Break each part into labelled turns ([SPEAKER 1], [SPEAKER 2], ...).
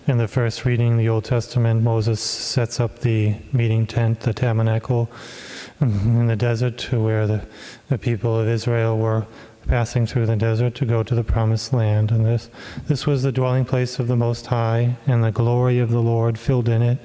[SPEAKER 1] in the first reading, the Old Testament, Moses sets up the meeting tent, the tabernacle, in the desert where the people of Israel were passing through the desert to go to the promised land. And this was the dwelling place of the Most High, and the glory of the Lord filled it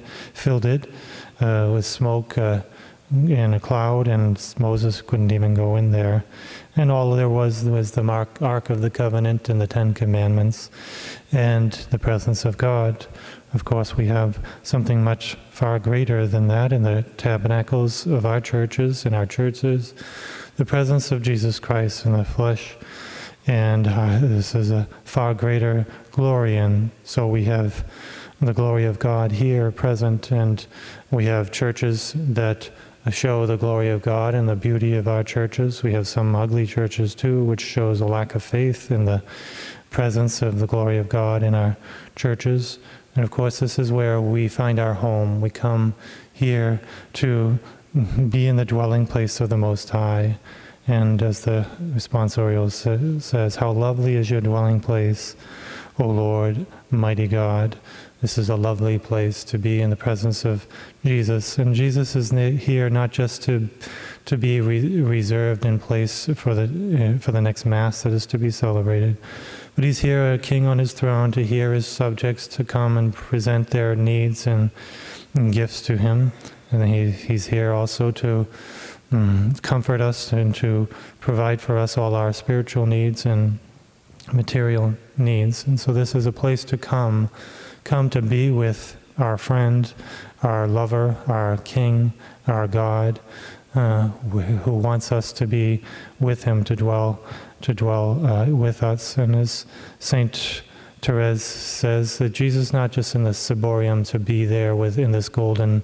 [SPEAKER 1] with smoke and a cloud, and Moses couldn't even go in there. And all there was the Ark of the Covenant and the Ten Commandments and the presence of God. Of course, we have something much far greater than that in the tabernacles of our churches, in our churches, the presence of Jesus Christ in the flesh. And this is a far greater glory, and so we have the glory of God here present, and we have churches that show the glory of God and the beauty of our churches. We have some ugly churches too, which shows a lack of faith in the presence of the glory of God in our churches. And of course, this is where we find our home. We come here to be in the dwelling place of the Most High. And as the responsorial says, how lovely is your dwelling place, O Lord, mighty God. This is a lovely place to be in the presence of Jesus. And Jesus is here not just to be reserved in place for the next Mass that is to be celebrated, but he's here, a king on his throne, to hear his subjects to come and present their needs and gifts to him. And he's here also to comfort us and to provide for us all our spiritual needs and material needs. And so this is a place to come to be with our friend, our lover, our King, our God, who wants us to be with him, to dwell with us. And as Saint Therese says, that Jesus is not just in the ciborium to be there in this golden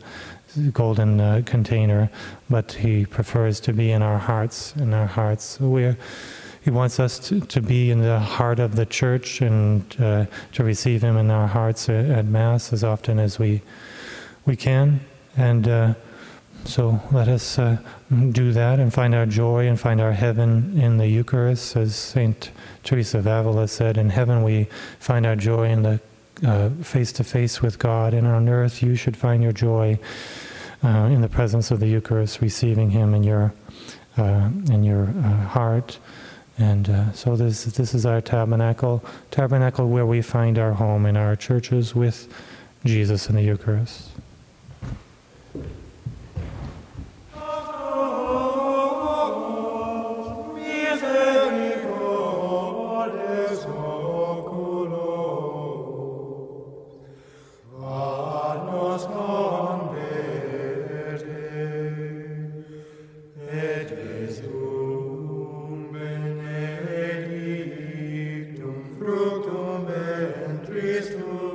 [SPEAKER 1] container, but he prefers to be in our hearts. He wants us to be in the heart of the church and to receive him in our hearts at Mass as often as we can. And so let us do that and find our joy and find our heaven in the Eucharist. As St. Teresa of Avila said, in heaven we find our joy in the face-to-face with God, and on earth you should find your joy in the presence of the Eucharist, receiving him in your heart. And so this is our tabernacle where we find our home in our churches with Jesus in the Eucharist.
[SPEAKER 2] Fructum ventris tuum.